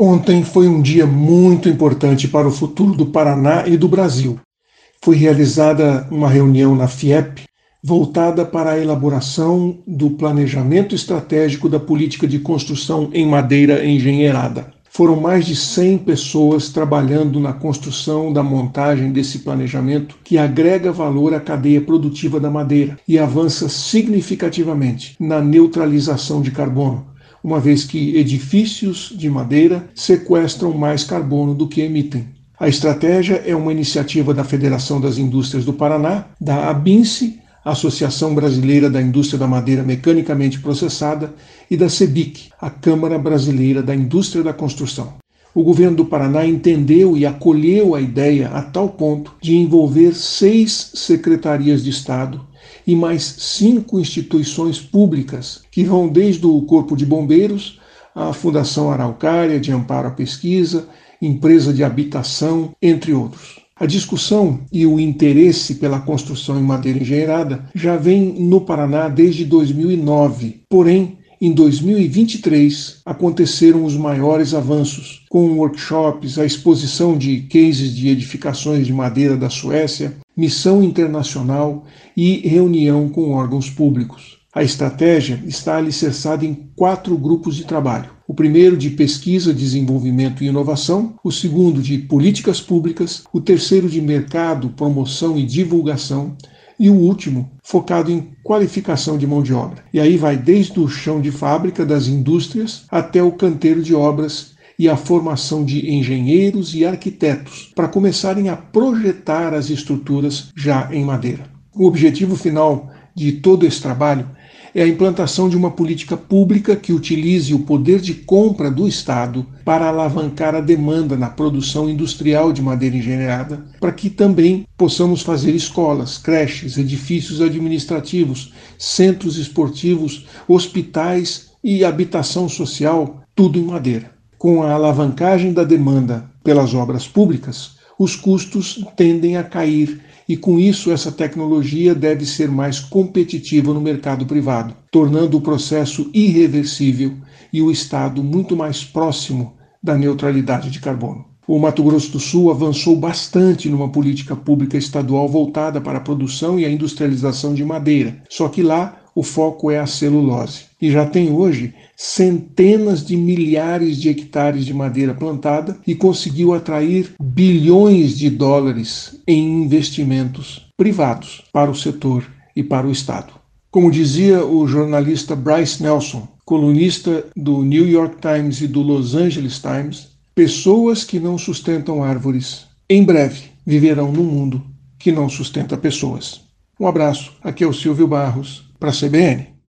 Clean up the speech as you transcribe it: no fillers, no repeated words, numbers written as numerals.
Ontem foi um dia muito importante para o futuro do Paraná e do Brasil. Foi realizada uma reunião na FIEP voltada para a elaboração do planejamento estratégico da política de construção em madeira engenheirada. Foram mais de 100 pessoas trabalhando na construção da montagem desse planejamento que agrega valor à cadeia produtiva da madeira e avança significativamente na neutralização de carbono, uma vez que edifícios de madeira sequestram mais carbono do que emitem. A estratégia é uma iniciativa da Federação das Indústrias do Paraná, da ABINCE, Associação Brasileira da Indústria da Madeira Mecanicamente Processada, e da CEBIC, a Câmara Brasileira da Indústria da Construção. O governo do Paraná entendeu e acolheu a ideia a tal ponto de envolver 6 secretarias de Estado e mais 5 instituições públicas, que vão desde o Corpo de Bombeiros, à Fundação Araucária de Amparo à Pesquisa, Empresa de Habitação, entre outros. A discussão e o interesse pela construção em madeira engenheirada já vem no Paraná desde 2009, porém, em 2023, aconteceram os maiores avanços, com workshops, a exposição de cases de edificações de madeira da Suécia, missão internacional e reunião com órgãos públicos. A estratégia está alicerçada em 4 grupos de trabalho. O primeiro de pesquisa, desenvolvimento e inovação, o segundo de políticas públicas, o terceiro de mercado, promoção e divulgação, e o último focado em qualificação de mão de obra. E aí vai desde o chão de fábrica das indústrias até o canteiro de obras e a formação de engenheiros e arquitetos para começarem a projetar as estruturas já em madeira. O objetivo final de todo esse trabalho é a implantação de uma política pública que utilize o poder de compra do Estado para alavancar a demanda na produção industrial de madeira engenheirada, para que também possamos fazer escolas, creches, edifícios administrativos, centros esportivos, hospitais e habitação social, tudo em madeira. Com a alavancagem da demanda pelas obras públicas, os custos tendem a cair e, com isso, essa tecnologia deve ser mais competitiva no mercado privado, tornando o processo irreversível e o Estado muito mais próximo da neutralidade de carbono. O Mato Grosso do Sul avançou bastante numa política pública estadual voltada para a produção e a industrialização de madeira, só que lá o foco é a celulose. E já tem hoje centenas de milhares de hectares de madeira plantada e conseguiu atrair bilhões de dólares em investimentos privados para o setor e para o Estado. Como dizia o jornalista Bryce Nelson, colunista do New York Times e do Los Angeles Times, pessoas que não sustentam árvores, em breve viverão num mundo que não sustenta pessoas. Um abraço, aqui é o Silvio Barros, para a CBN.